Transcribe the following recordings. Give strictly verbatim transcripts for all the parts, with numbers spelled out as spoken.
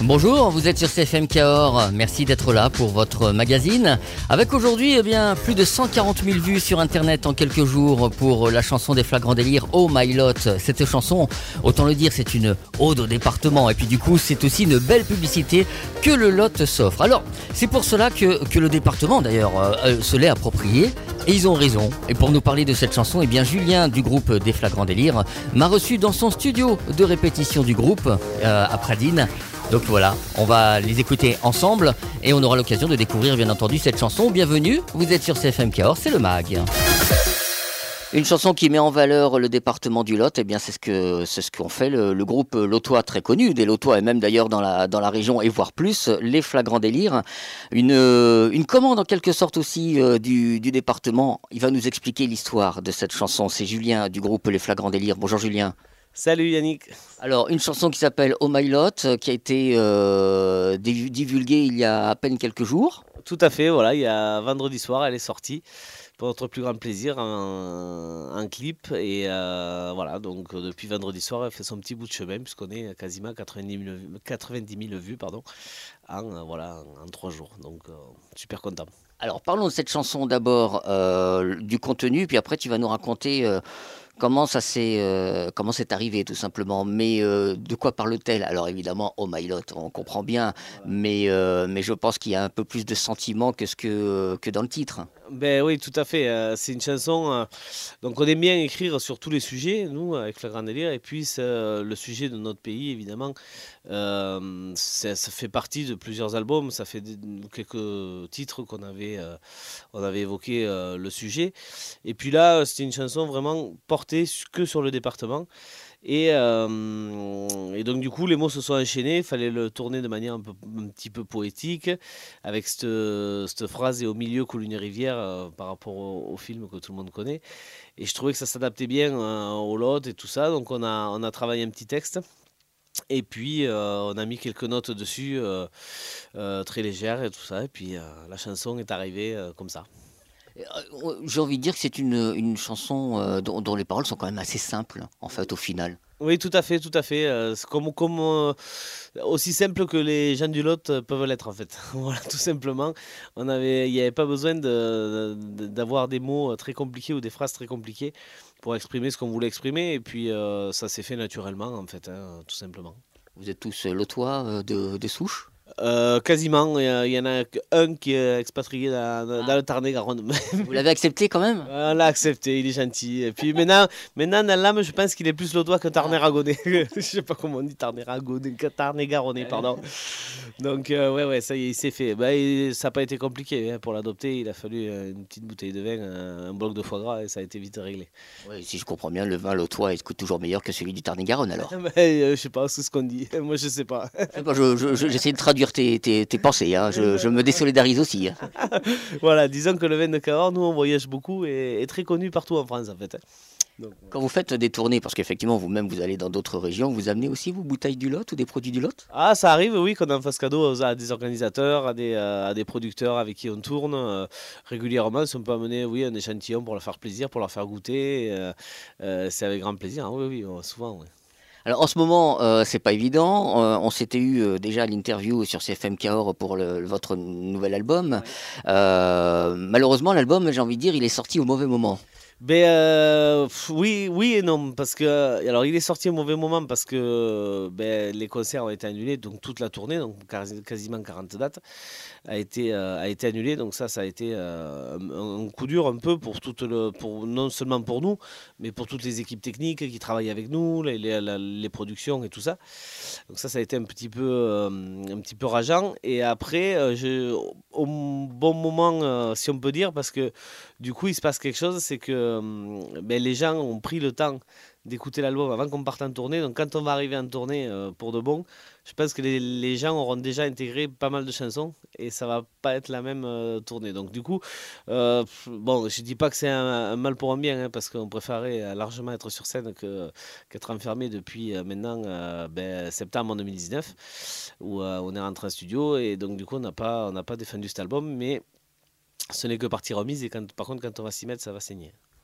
Bonjour, vous êtes sur C F M Cahors. Merci d'être là pour votre magazine. Avec aujourd'hui, eh bien, plus de cent quarante mille vues sur Internet en quelques jours pour la chanson des Flagrants Délires, Oh My Lot. Cette chanson, autant le dire, c'est une ode au département. Et puis du coup, c'est aussi une belle publicité que le Lot s'offre. Alors, c'est pour cela que, que le département, d'ailleurs, euh, se l'est approprié. Et ils ont raison. Et pour nous parler de cette chanson, eh bien, Julien du groupe des Flagrants Délires m'a reçu dans son studio de répétition du groupe euh, à Pradines. Donc voilà, on va les écouter ensemble et on aura l'occasion de découvrir bien entendu cette chanson. Bienvenue, vous êtes sur C F M Cahors, c'est le Mag. Une chanson qui met en valeur le département du Lot, eh bien c'est ce que c'est ce qu'ont fait le, le groupe lotois très connu, des Lotois et même d'ailleurs dans la dans la région et voire plus, les Flagrants Délires. Une une commande en quelque sorte aussi euh, du du département. Il va nous expliquer l'histoire de cette chanson. C'est Julien du groupe Les Flagrants Délires. Bonjour Julien. Salut Yannick. Alors, une chanson qui s'appelle Oh My Lot, qui a été euh, divulguée il y a à peine quelques jours. Tout à fait, voilà, il y a vendredi soir, elle est sortie pour notre plus grand plaisir, un, un clip. Et euh, voilà, donc depuis vendredi soir, elle fait son petit bout de chemin, puisqu'on est quasiment à quatre-vingt-dix mille vues pardon, en, voilà, en trois jours. Donc, euh, super content. Alors, parlons de cette chanson d'abord, euh, du contenu, puis après, tu vas nous raconter. Euh, Comment ça s'est, euh, comment c'est arrivé tout simplement. Mais euh, de quoi parle-t-elle? Alors évidemment, Oh My Lot, on comprend bien, mais, euh, mais je pense qu'il y a un peu plus de sentiments que ce que, que dans le titre. Ben oui, tout à fait. Euh, c'est une chanson. Euh, donc on aime bien écrire sur tous les sujets, nous, avec Flagrants Délires. Et puis euh, le sujet de notre pays, évidemment, euh, ça, ça fait partie de plusieurs albums. Ça fait des, quelques titres qu'on avait, euh, on avait évoqué euh, le sujet. Et puis là, c'était une chanson vraiment portée que sur le département. Et, euh, et donc du coup les mots se sont enchaînés, il fallait le tourner de manière un, peu, un petit peu poétique, avec cette, cette phrase « et au milieu coule une rivière euh, » par rapport au, au film que tout le monde connaît. Et je trouvais que ça s'adaptait bien euh, au Lot et tout ça, donc on a, on a travaillé un petit texte. Et puis euh, on a mis quelques notes dessus, euh, euh, très légères et tout ça, et puis euh, la chanson est arrivée euh, comme ça. J'ai envie de dire que c'est une, une chanson euh, dont, dont les paroles sont quand même assez simples, en fait, au final. Oui, tout à fait, tout à fait. Euh, c'est comme, comme euh, aussi simple que les gens du Lot peuvent l'être en fait. Voilà, tout simplement. On avait, il n'y avait pas besoin de, de- d'avoir des mots très compliqués ou des phrases très compliquées pour exprimer ce qu'on voulait exprimer. Et puis euh, ça s'est fait naturellement en fait, hein, tout simplement. Vous êtes tous euh, lotois euh, de, de souche? Euh, quasiment, il y, a- il y en a qu'un qui est expatrié dans, dans- dans le Tarn-et-Garonne. Vous l'avez accepté quand même? On l'a accepté, il est gentil. Et puis maintenant, maintenant dans l'âme, je pense qu'il est plus lotois que Tarn-et-Garonais. Je sais pas comment on dit Tarn-et-Garonais, que Tarn-et-Garonais, pardon. Donc euh, ouais, ouais, ça y est, il s'est fait. Bah, il- ça n'a pas été compliqué hein, pour l'adopter. Il a fallu euh, une petite bouteille de vin, un, un bloc de foie gras et ça a été vite réglé. Oui, si je comprends bien, le vin lotois est toujours meilleur que celui du Tarn-et-Garonne alors. Bah, euh, je sais pas, c'est ce qu'on dit. Moi, je sais pas. Je sais pas, je- je- je- J'essaie de traduire tes, tes, tes pensées, hein. je, je me désolidarise aussi. Hein. Voilà, disons que le vin de Cahors, nous, on voyage beaucoup et est très connu partout en France en fait. Donc, Quand vous faites des tournées, parce qu'effectivement vous-même vous allez dans d'autres régions, vous amenez aussi vos bouteilles du Lot ou des produits du Lot? ah, ça arrive, oui, qu'on en fasse cadeau aux- à des organisateurs, à des, euh, à des producteurs avec qui on tourne euh, régulièrement. Si on peut amener, oui, un échantillon pour leur faire plaisir, pour leur faire goûter, euh, euh, c'est avec grand plaisir. Hein, oui, oui, euh, souvent. Oui. Alors en ce moment, euh, c'est pas évident. Euh, on s'était eu euh, déjà l'interview sur C F M Cahors pour le, votre nouvel album. Euh, malheureusement, l'album, j'ai envie de dire, il est sorti au mauvais moment. Ben, euh, pff, oui, oui et non, parce que alors il est sorti au mauvais moment parce que ben, les concerts ont été annulés, donc toute la tournée, donc quasi- quasiment quarante dates, a été, euh, a été annulée. Donc ça, ça a été euh, un, un coup dur un peu pour toute le, pour non seulement pour nous, mais pour toutes les équipes techniques qui travaillent avec nous, les, les, la- les productions et tout ça. Donc ça, ça a été un petit peu, euh, un petit peu rageant. Et après, euh, je, au bon moment, euh, si on peut dire, parce que du coup, il se passe quelque chose, c'est que euh, ben, les gens ont pris le temps d'écouter l'album avant qu'on parte en tournée. Donc quand on va arriver en tournée euh, pour de bon, je pense que les, les gens auront déjà intégré pas mal de chansons et ça va pas être la même euh, tournée. Donc du coup, euh, pff, bon, je dis pas que c'est un, un mal pour un bien, hein, parce qu'on préférait euh, largement être sur scène que, qu'être enfermé depuis euh, maintenant euh, ben, septembre deux mille dix-neuf, où euh, on est rentré en studio et donc du coup on n'a pas, on n'a pas défendu cet album, mais ce n'est que partie remise et quand, par contre quand on va s'y mettre, ça va saigner.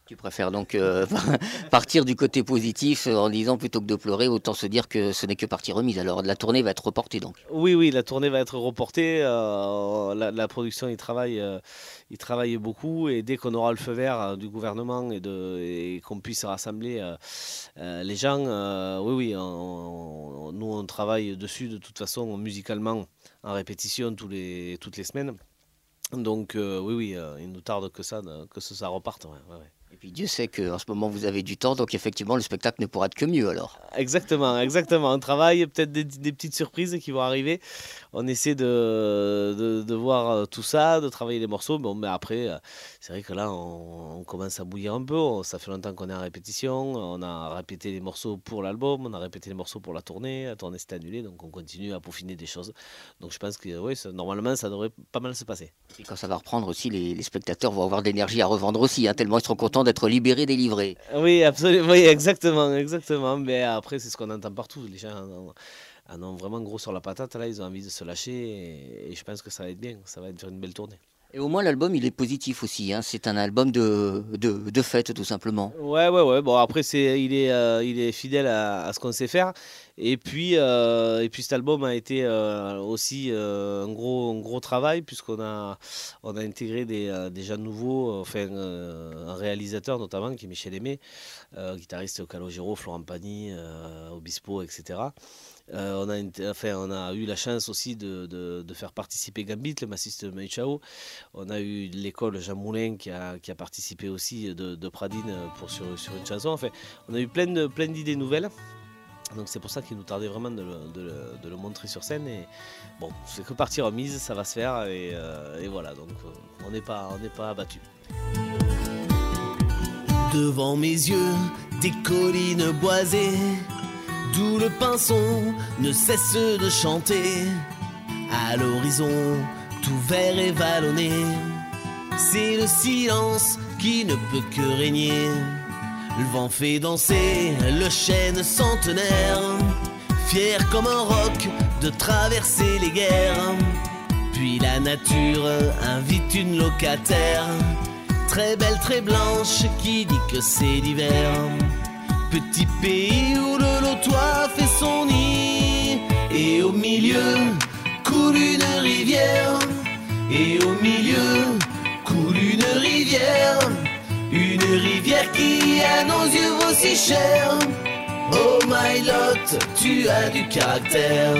Tu préfères donc euh, partir du côté positif en disant plutôt que de pleurer, autant se dire que ce n'est que partie remise. Alors la tournée va être reportée donc. Oui, oui, la tournée va être reportée. euh, la, la production, il travaille, euh, il travaille beaucoup et dès qu'on aura le feu vert euh, du gouvernement et, de, et qu'on puisse rassembler euh, euh, les gens, euh, oui, oui, on- on- nous on travaille dessus de toute façon musicalement en répétition tous les, toutes les semaines. Donc euh, oui, oui, euh, il nous tarde que ça, de- que ça, ça reparte. Ouais, ouais, ouais. Et puis Dieu sait qu'en ce moment vous avez du temps, donc effectivement le spectacle ne pourra être que mieux alors. Exactement, exactement. On travaille, peut-être des, des petites surprises qui vont arriver. On essaie de, de, de voir euh, tout ça, de travailler les morceaux. Bon, mais après, euh, c'est vrai que là, on, on commence à bouillir un peu. On- Ça fait longtemps qu'on est en répétition. On a répété les morceaux pour l'album, on a répété les morceaux pour la tournée. La tournée s'est annulée, donc on continue à peaufiner des choses. Donc je pense que oui, ça- normalement, ça devrait pas mal se passer. Et quand ça va reprendre aussi, les, les spectateurs vont avoir de l'énergie à revendre aussi, hein, tellement ils seront contents d'être libérés, délivrés. Oui, absolument, oui, exactement, exactement. Mais après, c'est ce qu'on entend partout. Les gens en ont, en ont vraiment gros sur la patate, là, ils ont envie de se lâcher et, et je pense que ça va être bien, ça va être une belle tournée. Et au moins l'album il est positif aussi, hein. C'est un album de, de, de fête tout simplement. Ouais, ouais, ouais. Bon, après, c'est, il est, euh, il est fidèle à, à ce qu'on sait faire. Et puis, euh, et puis cet album a été euh, aussi euh, un gros, un gros travail puisqu'on a, on a intégré des, euh, des gens nouveaux, enfin, euh, un réalisateur notamment qui est Michel Aimé, euh, guitariste au Calogero, Florent Pagny, euh, Obispo, et cetera. Euh, on, a, inté- enfin, on a eu la chance aussi de, de, de faire participer Gambit, le bassiste de Manu Chao. On a eu l'école Jean Moulin qui a, qui a participé aussi de, de Pradine pour, sur, sur une chanson. Enfin, on a eu plein, de, plein d'idées nouvelles. Donc c'est pour ça qu'il nous tardait vraiment de le, de le- de le montrer sur scène. Et bon, c'est que partie remise, ça va se faire. Et, euh, et voilà, donc euh, on n'est pas, on n'est pas abattu. Devant mes yeux, des collines boisées, d'où le pinson ne cesse de chanter. À l'horizon, tout vert et vallonné, c'est le silence qui ne peut que régner. Le vent fait danser le chêne centenaire, fier comme un roc de traverser les guerres. Puis la nature invite une locataire, très belle, très blanche, qui dit que c'est l'hiver. Petit pays où le lotois fait son nid, et au milieu coule une rivière, et au milieu coule une rivière, une rivière qui à nos yeux vaut si cher. Oh my lot, tu as du caractère.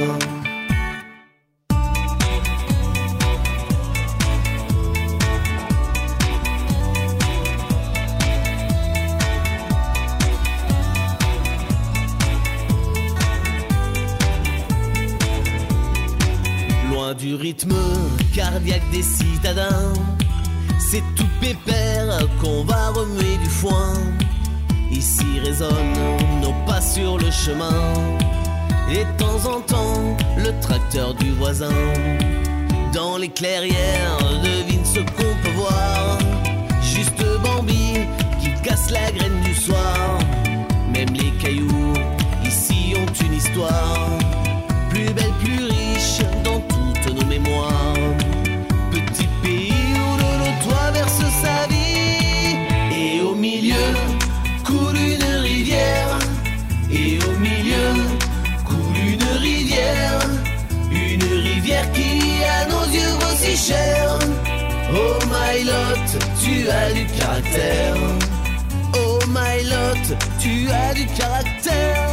Loin du rythme cardiaque des citadins, c'est tout pépère qu'on va remuer du foin. Ici résonnent nos pas sur le chemin, et de temps en temps le tracteur du voisin. Dans les clairières, devine ce qu'on peut voir, juste Bambi qui casse la graine du soir. Même les cailloux ici ont une histoire, plus belle, plus riche dans toutes nos mémoires. Petit pays où le lotois verse sa vie, et au milieu coule une rivière, et au milieu coule une rivière, une rivière qui à nos yeux vaut si cher. Oh my lot, tu as du caractère. Oh my lot, tu as du caractère.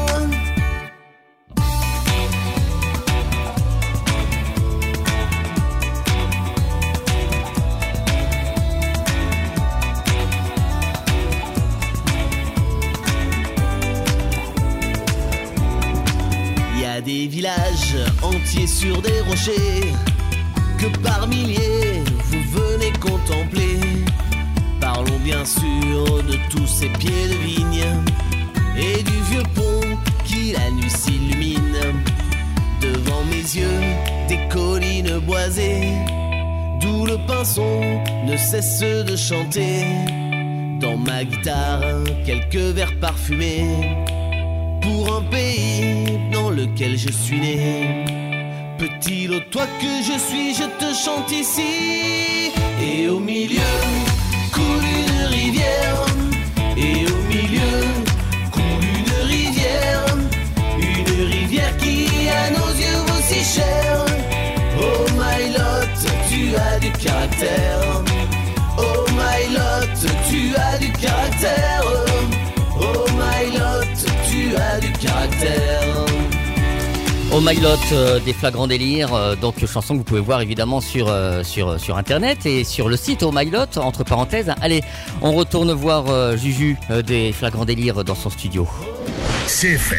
Des villages entiers sur des rochers que par milliers vous venez contempler. Parlons bien sûr de tous ces pieds de vigne et du vieux pont qui la nuit s'illumine. Devant mes yeux, des collines boisées, d'où le pinson ne cesse de chanter. Dans ma guitare, quelques vers parfumés, pour un pays dans lequel je suis né. Petit lotois que je suis, je te chante ici. Et au milieu coule une rivière, Au My Lot euh, des Flagrants Délires, euh, donc chanson que vous pouvez voir évidemment sur, euh, sur, sur internet et sur le site Au My Lot, entre parenthèses. Allez, on retourne voir euh, Juju euh, des Flagrants Délires dans son studio. C F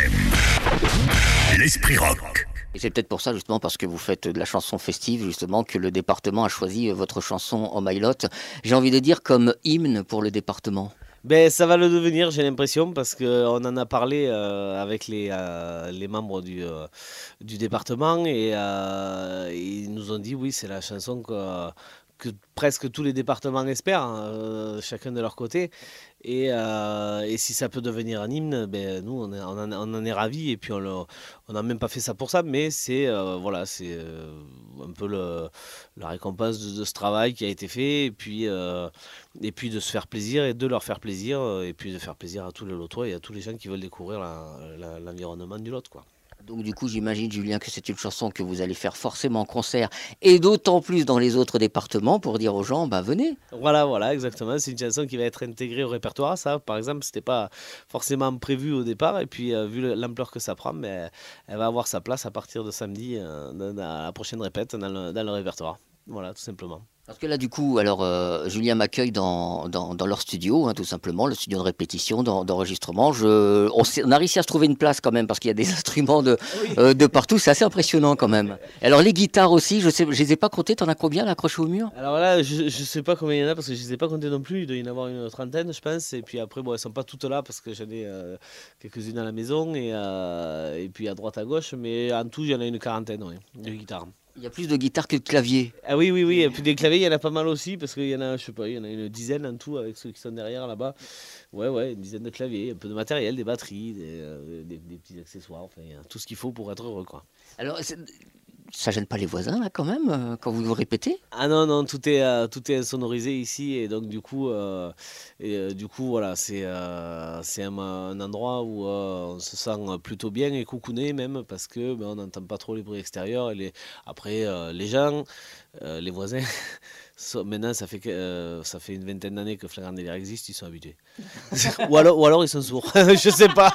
M, l'esprit rock. Et c'est peut-être pour ça, justement, parce que vous faites de la chanson festive, justement, que le département a choisi votre chanson Au My Lot. J'ai envie de dire comme hymne pour le département. Ben, ça va le devenir, j'ai l'impression, parce qu'on en a parlé euh, avec les, euh, les membres du, euh, du département et euh, ils nous ont dit oui, c'est la chanson que, que presque tous les départements espèrent, hein, euh, chacun de leur côté. Et, euh, et si ça peut devenir un hymne, ben, nous on, est, on, en, on en est ravis et puis on n'a même pas fait ça pour ça, mais c'est euh, voilà, c'est euh, un peu le, la récompense de, de ce travail qui a été fait et puis, euh, et puis de se faire plaisir et de leur faire plaisir et puis de faire plaisir à tous les Lotois et à tous les gens qui veulent découvrir la, la, l'environnement du Lot, quoi. Donc du coup, j'imagine, Julien, que c'est une chanson que vous allez faire forcément en concert et d'autant plus dans les autres départements pour dire aux gens, bah venez. Voilà, voilà, exactement. C'est une chanson qui va être intégrée au répertoire. Ça, par exemple, c'était pas forcément prévu au départ et puis euh, vu l'ampleur que ça prend, mais elle va avoir sa place à partir de samedi euh, dans, dans la prochaine répète dans le, dans le répertoire. Voilà, tout simplement. Parce que là, du coup, alors euh, Julien m'accueille dans, dans, dans leur studio, hein, tout simplement, le studio de répétition, d'en- d'enregistrement. Je, on, s'est- on a réussi à se trouver une place quand même, parce qu'il y a des instruments de, Oui. euh, de partout. C'est assez impressionnant quand même. Et alors les guitares aussi, je ne les ai pas comptées. T'en as combien là, accrochées au mur? Alors là, je ne sais pas combien il y en a parce que je ne les ai pas comptés non plus. Il doit y en avoir une trentaine, je pense. Et puis après, bon, elles ne sont pas toutes là parce que j'en ai euh, quelques-unes à la maison et, euh, et puis à droite, à gauche. Mais en tout, il y en a une quarantaine, oui, de guitares. Il y a plus de guitares que de claviers. Ah oui, oui, oui. Et puis des claviers, il y en a pas mal aussi parce qu'il y en a, je sais pas, il y en a une dizaine en tout avec ceux qui sont derrière là-bas. Ouais, ouais, une dizaine de claviers, un peu de matériel, des batteries, des, euh, des- des petits accessoires, enfin, il y a tout ce qu'il faut pour être heureux, quoi. Alors, c'est- ça gêne pas les voisins là quand même, euh, quand vous vous répétez? Ah non, non, tout est, euh, tout est insonorisé ici et donc du coup, euh, et, euh, du coup voilà, c'est euh, c'est un, un endroit où euh, on se sent plutôt bien et coucouné même parce que ben, on n'entend pas trop les bruits extérieurs. Et les, après, euh, les gens, euh, les voisins, so- maintenant ça fait, que, euh, ça fait une vingtaine d'années que Flagrant Délire existe, ils sont habitués. ou, alors, ou alors ils sont sourds, je sais pas.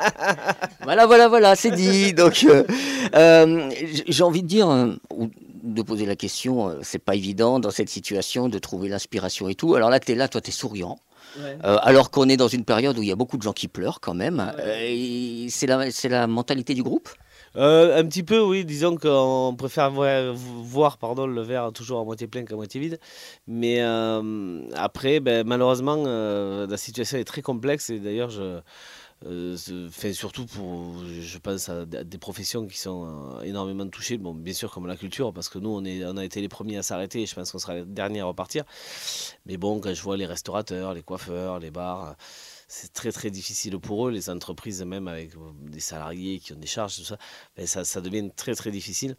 Voilà, voilà, voilà, c'est dit. Donc, euh, euh, j- j'ai envie de dire, euh, ou de poser la question, euh, c'est pas évident dans cette situation de trouver l'inspiration et tout. Alors là, tu es là, toi, tu es souriant. Ouais. Euh, alors qu'on est dans une période où il y a beaucoup de gens qui pleurent quand même. Ouais. Euh, et c'est la, c'est la mentalité du groupe? Euh, un petit peu, oui. Disons qu'on préfère voir, voir, pardon, le verre toujours à moitié plein qu'à moitié vide. Mais euh, après, ben, malheureusement, euh, la situation est très complexe. Et d'ailleurs, je, euh, ce- fait, surtout pour, je pense à d- à des professions qui sont euh, énormément touchées. Bon, bien sûr, comme la culture, parce que nous, on, est, on a été les premiers à s'arrêter. Et je pense qu'on sera les derniers à repartir. Mais bon, quand je vois les restaurateurs, les coiffeurs, les bars, c'est très très difficile pour eux, les entreprises même avec euh, des salariés qui ont des charges, tout ça, ben ça, ça devient très très difficile.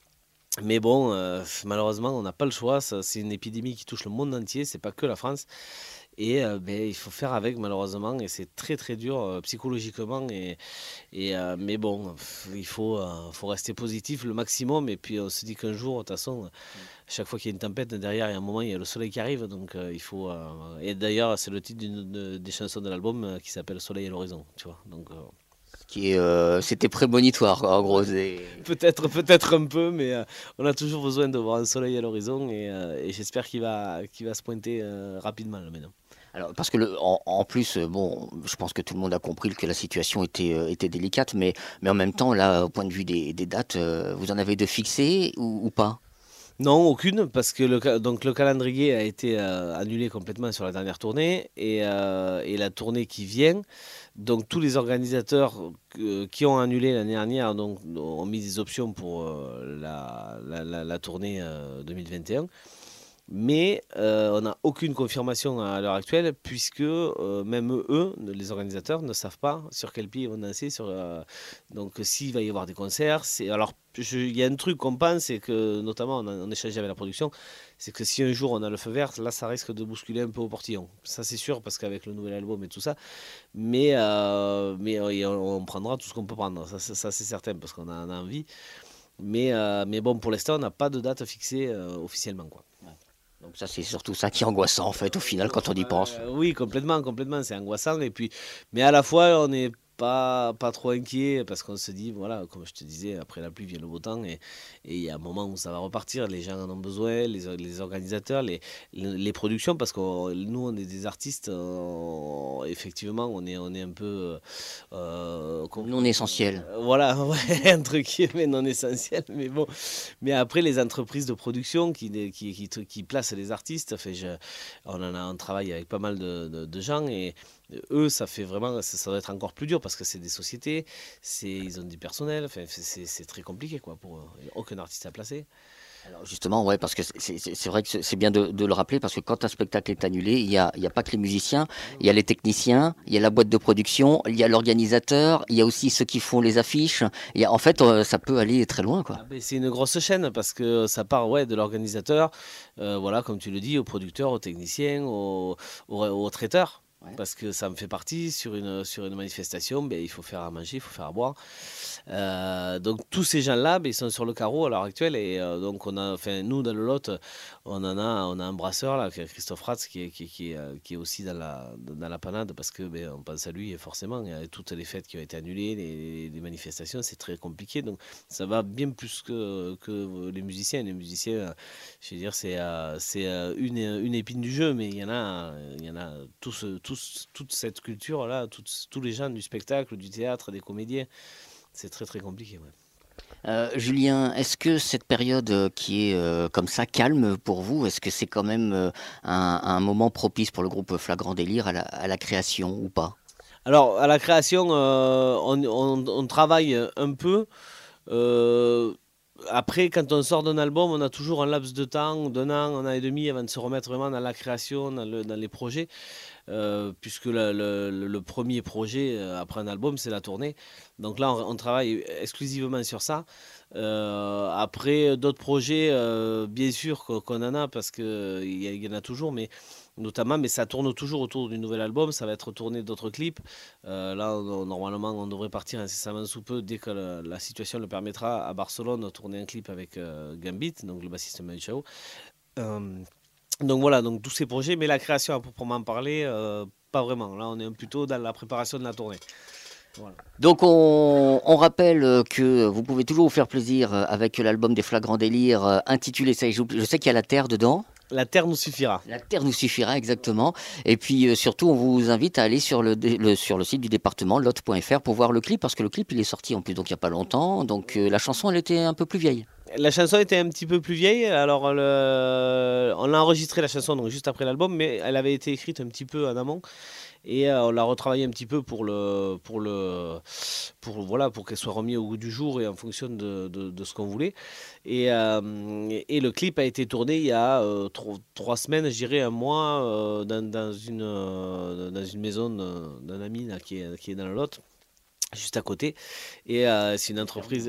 Mais bon, euh, malheureusement, on n'a pas le choix. Ça, c'est une épidémie qui touche le monde entier, c'est pas que la France. Et euh, ben, il faut faire avec, malheureusement, et c'est très très dur euh, psychologiquement. Et, et, euh, mais bon, pff, il faut, euh, faut rester positif le maximum. Et puis on se dit qu'un jour, de toute façon, chaque fois qu'il y a une tempête, derrière, il y a un moment, il y a le soleil qui arrive. Donc euh, il faut. euh, et d'ailleurs, c'est le titre d'une de- des chansons de l'album euh, qui s'appelle Soleil à l'horizon. Tu vois. Donc euh, Qui est, euh, c'était prémonitoire, quoi, en gros. c'est- peut-être, peut-être un peu, mais euh, on a toujours besoin de voir un soleil à l'horizon. Et, euh, et j'espère qu'il va, qu'il va se pointer euh, rapidement là, maintenant. Alors, parce que le, en, en plus, euh, bon, je pense que tout le monde a compris que la situation était, euh, était délicate, mais, mais en même temps, là, au point de vue des, des dates, euh, vous en avez de fixées ou, ou pas? Non, aucune, parce que le, ca- donc le calendrier a été euh, annulé complètement sur la dernière tournée et, euh, et la tournée qui vient. Donc tous les organisateurs euh, qui ont annulé l'année dernière donc, ont mis des options pour euh, la, la, la- la tournée euh, deux mille vingt et un. Mais euh, on n'a aucune confirmation à l'heure actuelle, puisque euh, même eux, les organisateurs, ne savent pas sur quel pied ils vont danser. Sur, euh, donc s'il va y avoir des concerts, c'est alors je- il y a un truc qu'on pense, c'est que notamment on a, on échangeait avec la production, c'est que si un jour on a le feu vert, là ça risque de bousculer un peu au portillon. Ça c'est sûr, parce qu'avec le nouvel album et tout ça, mais, euh, mais euh, on, on prendra tout ce qu'on peut prendre, ça, ça, ça, c'est certain, parce qu'on a, on a envie. Mais, euh, mais bon, pour l'instant, on n'a pas de date fixée euh, officiellement, quoi. Donc ça, c'est surtout ça qui est angoissant, en fait, au final, quand on y pense. Euh, oui, complètement, complètement, c'est angoissant. Et puis, mais à la fois, on est pas, pas trop inquiet parce qu'on se dit, voilà, comme je te disais, après la pluie vient le beau temps et il y a un moment où ça va repartir. Les gens en ont besoin, les, les organisateurs, les, les, les productions, parce que nous, on est des artistes, on, effectivement, on est, on est un peu. Euh, non essentiel. Euh, voilà, ouais, entre guillemets, non essentiel. Mais bon. Mais après, les entreprises de production qui, qui, qui, qui placent les artistes, enfin, je, on, en a, on travaille avec pas mal de, de, de gens et. Eux, ça fait vraiment, ça, ça doit être encore plus dur parce que c'est des sociétés, c'est, ils ont du personnel, enfin, c'est, c'est très compliqué quoi, pour euh, aucun artiste à placer. Alors justement, ouais, parce que c'est, c'est, c'est vrai que c'est bien de, de le rappeler parce que quand un spectacle est annulé, il n'y a, il y a pas que les musiciens, il y a les techniciens, il y a la boîte de production, il y a l'organisateur, il y a aussi ceux qui font les affiches. Il y a, en fait, euh, ça peut aller très loin, quoi. Ah ben, c'est une grosse chaîne parce que ça part ouais, de l'organisateur, euh, voilà, comme tu le dis, au producteur, aux techniciens, aux, aux, aux traiteurs. Parce que ça me fait partie, sur une, sur une manifestation, ben, il faut faire à manger, il faut faire à boire. Euh, donc tous ces gens-là, ben, ils sont sur le carreau à l'heure actuelle. Et euh, donc on a, enfin, nous, dans le Lot, on en a, on a un brasseur, là, Christophe Ratz, qui est, qui, qui, qui est aussi dans la, dans la panade, parce que ben, on pense à lui, et forcément, il y a toutes les fêtes qui ont été annulées, les, les manifestations, c'est très compliqué. Donc ça va bien plus que, que les musiciens. Les musiciens, je veux dire, c'est, c'est une, une épine du jeu, mais il y en a, il y en a tous, tous toute cette culture-là, tous les gens du spectacle, du théâtre, des comédiens, c'est très très compliqué. Ouais. Euh, Julien, est-ce que cette période qui est euh, comme ça calme pour vous, est-ce que c'est quand même euh, un, un moment propice pour le groupe Flagrant Délire à la, à la création ou pas? Alors à la création, euh, on, on, on travaille un peu. Euh, Après, quand on sort d'un album, on a toujours un laps de temps, d'un an, un an et demi, avant de se remettre vraiment dans la création, dans, le, dans les projets. Euh, puisque le, le, le premier projet euh, après un album, c'est la tournée. Donc là, on, on travaille exclusivement sur ça. Euh, après, d'autres projets, euh, bien sûr qu'on en a, parce qu'il y, y en a toujours, mais notamment, mais ça tourne toujours autour du nouvel album. Ça va être tourné d'autres clips. Euh, là, on, normalement, on devrait partir incessamment sous peu, dès que la, la situation le permettra, à Barcelone, tourner un clip avec euh, Gambit, donc le bassiste Manu Chao. Euh, Donc voilà, donc tous ces projets, mais la création à proprement parler, euh, pas vraiment. Là, on est plutôt dans la préparation de la tournée. Voilà. Donc on, on rappelle que vous pouvez toujours vous faire plaisir avec l'album des Flagrants Délire intitulé, ça, je, je sais qu'il y a La Terre dedans. La Terre nous suffira. La Terre nous suffira, exactement. Et puis euh, surtout, on vous invite à aller sur le, le, sur le site du département, lot point f r, pour voir le clip, parce que le clip, il est sorti en plus, donc il n'y a pas longtemps. Donc euh, la chanson, elle était un peu plus vieille. La chanson était un petit peu plus vieille. Alors, le... on a enregistré la chanson donc, juste après l'album, mais elle avait été écrite un petit peu en amont. Et euh, on l'a retravaillé un petit peu pour, le, pour, le, pour, voilà, pour qu'elle soit remise au goût du jour et en fonction de, de, de ce qu'on voulait. Et, euh, et le clip a été tourné il y a euh, trois, trois semaines, je dirais un mois, euh, dans, dans, une, euh, dans une maison d'un ami là, qui, est, qui est dans le Lot. Juste à côté, et euh, c'est une entreprise,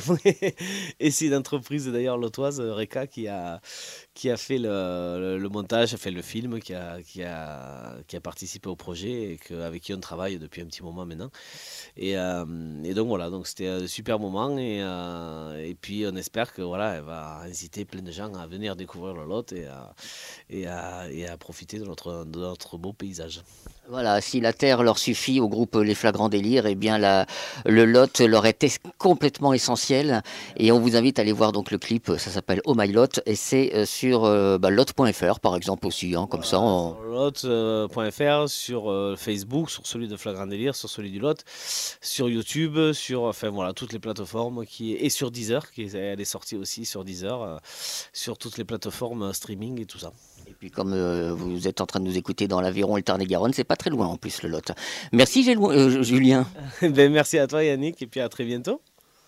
et c'est une entreprise d'ailleurs lotoise, Reka, qui a qui a fait le, le, le montage, a fait le film, qui a qui a qui a participé au projet et que, avec qui on travaille depuis un petit moment maintenant. Et, euh, et donc voilà, donc c'était un super moment et euh, et puis on espère que voilà, elle va inciter plein de gens à venir découvrir le Lot et à et à, et à profiter de notre de notre beau paysage. Voilà, si la terre leur suffit au groupe Les Flagrants Délire, eh bien la, le Lot leur est es- complètement essentiel. Et on vous invite à aller voir donc le clip, ça s'appelle Oh My Lot, et c'est euh, sur euh, bah, lot point f r par exemple aussi, hein, comme voilà, ça. On... lot point f r, sur euh, Facebook, sur celui de Flagrant Délire, sur celui du Lot, sur YouTube, sur enfin voilà toutes les plateformes qui et sur Deezer, qui elle est sortie aussi sur Deezer, euh, sur toutes les plateformes streaming et tout ça. Et puis comme euh, vous êtes en train de nous écouter dans l'Aveyron et le Tarn-et-Garonne, c'est pas très loin en plus le Lot. Merci Gé- euh, Julien. ben, merci à toi Yannick et puis à très bientôt.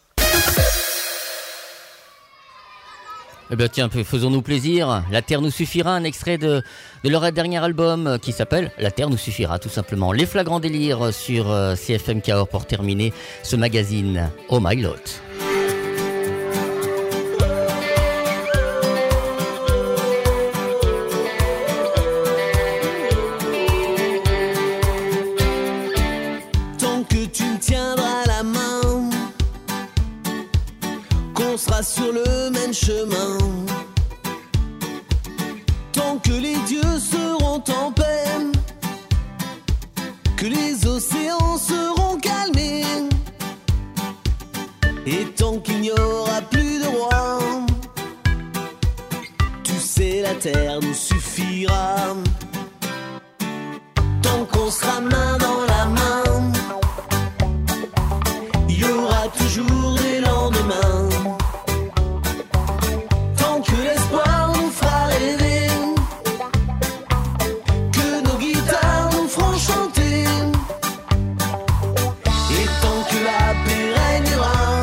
Eh bien tiens, faisons-nous plaisir. La Terre nous suffira, un extrait de, de leur dernier album qui s'appelle La Terre nous suffira tout simplement. Les Flagrants Délire sur euh, C F M Cahors pour terminer ce magazine Oh My Lot. Sur le même chemin, tant que les dieux seront en paix, que les océans seront calmes. suffira. Tant qu'on sera main dans la main, il y aura toujours des lendemains. Tant que l'espoir nous fera rêver, que nos guitares nous feront chanter, et tant que la paix régnera,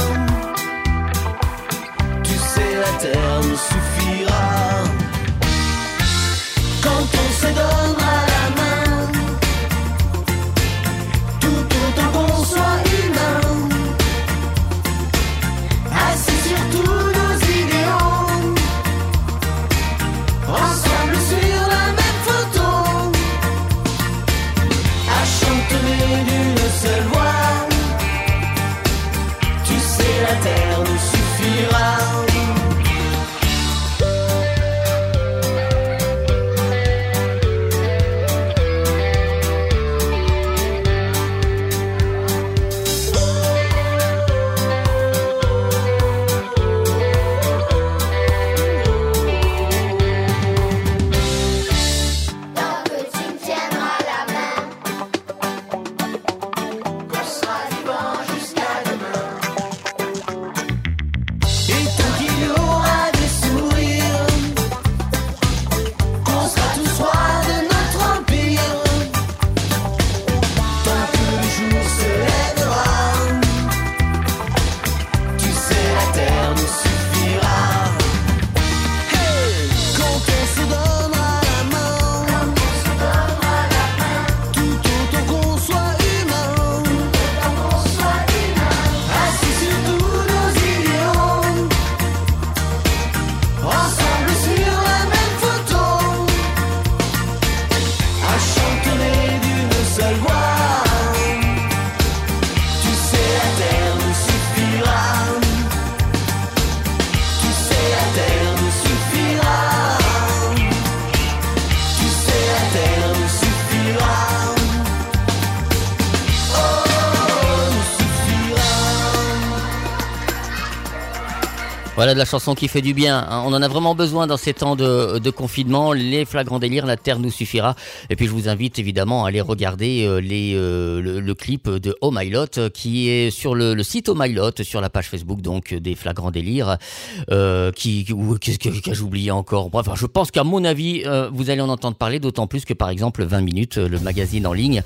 tu sais la terre nous suffira. Quand on se donnera la main, tout autant qu'on soit humain, assis sur tous nos idéaux, ensemble sur la même photo, à chantonner d'une seule voix, tu sais la terre nous suffira. Voilà de la chanson qui fait du bien. On en a vraiment besoin dans ces temps de, de confinement. Les flagrants délires, la terre nous suffira. Et puis je vous invite évidemment à aller regarder euh, les, euh, le, le clip de Oh My Lot qui est sur le, le site Oh My Lot, sur la page Facebook donc des flagrants délires. Euh, qui, ou, qu'est-ce que, que j'ai oublié encore. Bref, je pense qu'à mon avis, euh, vous allez en entendre parler, d'autant plus que par exemple vingt minutes, le magazine en ligne,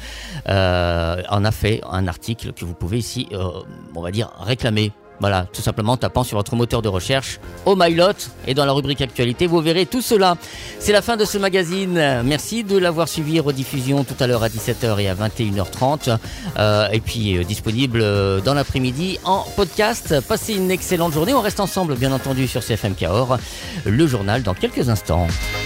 euh, en a fait un article que vous pouvez ici, euh, on va dire, réclamer. Voilà, tout simplement en tapant sur votre moteur de recherche Oh My Lot, et dans la rubrique actualité, vous verrez tout cela. C'est la fin de ce magazine. Merci de l'avoir suivi. Rediffusion tout à l'heure à dix-sept heures et à vingt et une heures trente. Euh, et puis euh, disponible euh, dans l'après-midi en podcast. Passez une excellente journée. On reste ensemble, bien entendu, sur C F M Cahors. Le journal dans quelques instants.